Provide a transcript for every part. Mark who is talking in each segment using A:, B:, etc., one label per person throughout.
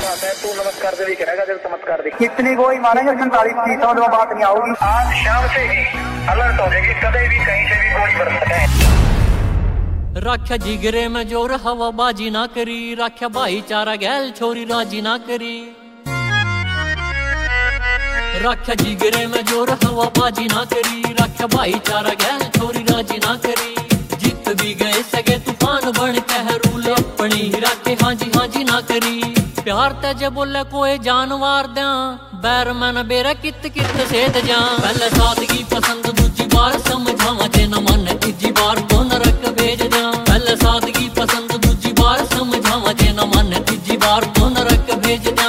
A: तू नमस्कार से भी करेगा जब चमत्कार दिख
B: कितनी गोई मारेंगे 47-30 में बात नहीं आओगी।
A: आज शाम से ही अलर्ट हो जाएगी, कभी भी कहीं से भी गोली बरस सके।
C: राख्या जिगरे में जोर हवाबाजी ना करी, राख्या भाईचारा गैल छोरी राजी ना करी। राख्या जिगरे में जोर हवाबाजी ना करी, राख्या भाईचारा गैल छोरी राजी ना करी। जीत भी गए सगे तूफान बन कह रूल अपनी ही राखे हाँ जी ना करी। प्यार तेजे बोले कोई जानवर द्या, बैर मैन बेरा कित सेध जा। पहले सादगी पसंद दूजी बार समझावा, जे न मन तीजी बार तो नरक भेज द्या। पहले सादगी पसंद दूजी बार समझावा, जे न मन तीजी बार तो नरक भेज द्या।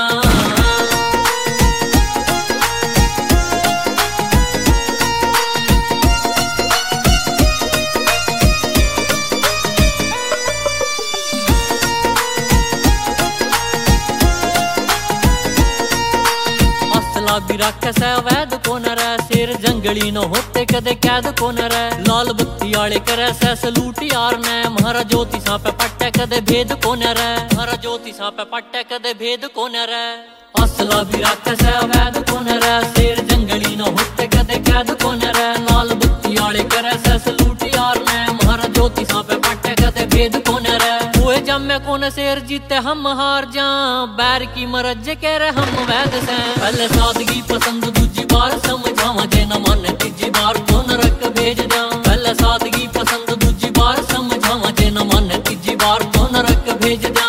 C: भी राख्या से अवैध को न रह, शेर जंगली न होते कदे कैद को न रह। लाल बत्ती आले करे से सलूट यार ने, महारा ज्योति सा पे पट्टे कदे भेद को न रह। महारा ज्योति सा पे पट्टे कदे भेद को न रह। असला भी राख्या से अवैध को न रह, शेर जंगली न होते कदे कैद को न रह। लाल बत्ती आले करे से सलूट यार ने, महारा ज्योति सा पे पट्टे कदे भेद को न रह। कोई जम्मे कोने शेर जीते हम हार जा, बैर की मरज कह रहे हम वैद से। पहले सादगी पसंद दूजी बार समझावा, जे न माने तीजी बार तो नरक भेज द्या। पहले सादगी पसंद दूजी बार समझावा, जे न माने तीजी बार तो नरक भेज द्या।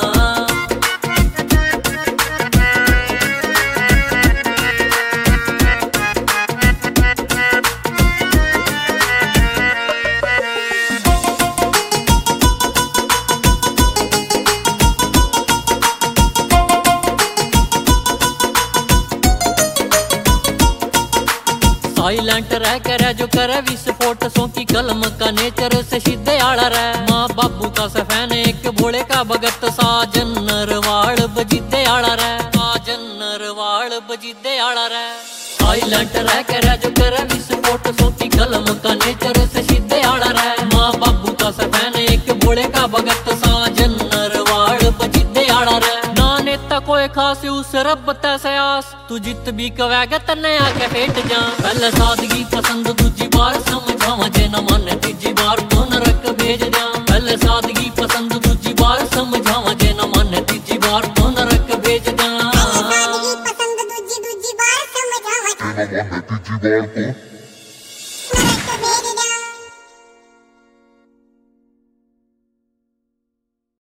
C: साइलेंट रह करे जो करे विस्फोट, सो की कलम का नेचर से सीधे आड़ा रह। माँ बाबू का सफैन एक भोले का भगत, साजन नरवाड़ बजीदे आड़ा रह। साजन नरवाड़ बजीदे आड़ा रह। साइलेंट रह करे जो करे विस्फोट, सो की कलम का नेचर से सीधे आड़ा रह। माँ बाबू का सफैन एक भोले का भगत, साजन नरवाड़ बजीदे आड़ा रह। नेता कोई खास उस रब तैसे आस, तू जित भी कवेगा तन्ने आके फेट जा। पहले सादगी पसंद दूजी बार समझावा, जे न माने तीजी बार तो नरक भेज द्या। पहले सादगी पसंद दूजी बार समझावा, जे न माने तीजी बार तो नरक भेज द्या।
D: पसंद दूजी बार समझावा, जे न माने तीजी बार तो